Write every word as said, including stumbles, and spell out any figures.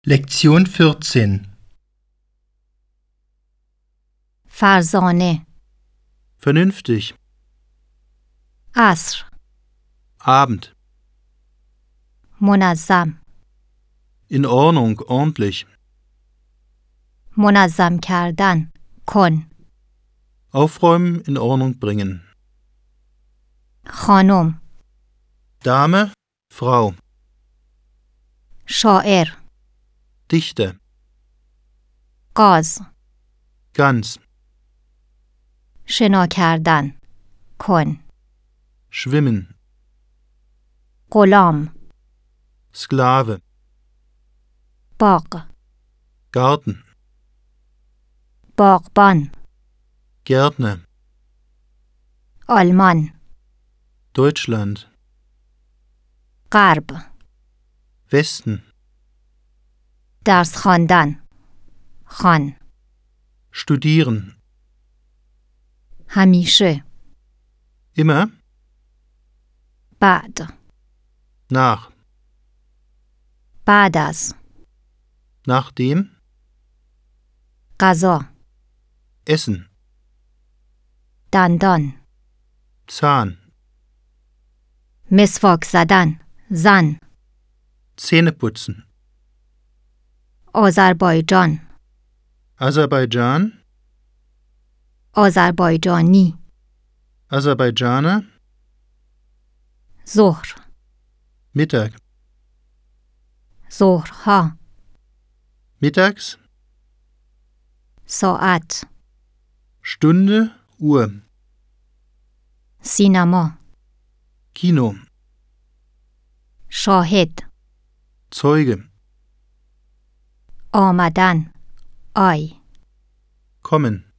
Lektion vierzehn. فرزانه Vernünftig. عصر Abend. منظم In Ordnung, ordentlich. منظم کردن کن Aufräumen, in Ordnung bringen. خانم Dame, Frau. شاعر Dichter. غاز Ganz. شنا کردن کن Schwimmen. غلام Sklave. باغ Garten. باغبان Gärtner. آلمان Deutschland. غرب Westen. درس خواندن خوان Studieren. همیشه Immer. بعد Nach. بعد از Nachdem. غذا Essen. دندان Zahn. مسواک زدن زن Zähne putzen. آذربایجان Aserbaidschan. آذربایجانی Aserbaidschaner. ظهر Mittag. ظهرها Mittags. ساعت Stunde. Uhr. سینما Kino. شاهد Zeuge. آمدن آی Kommen.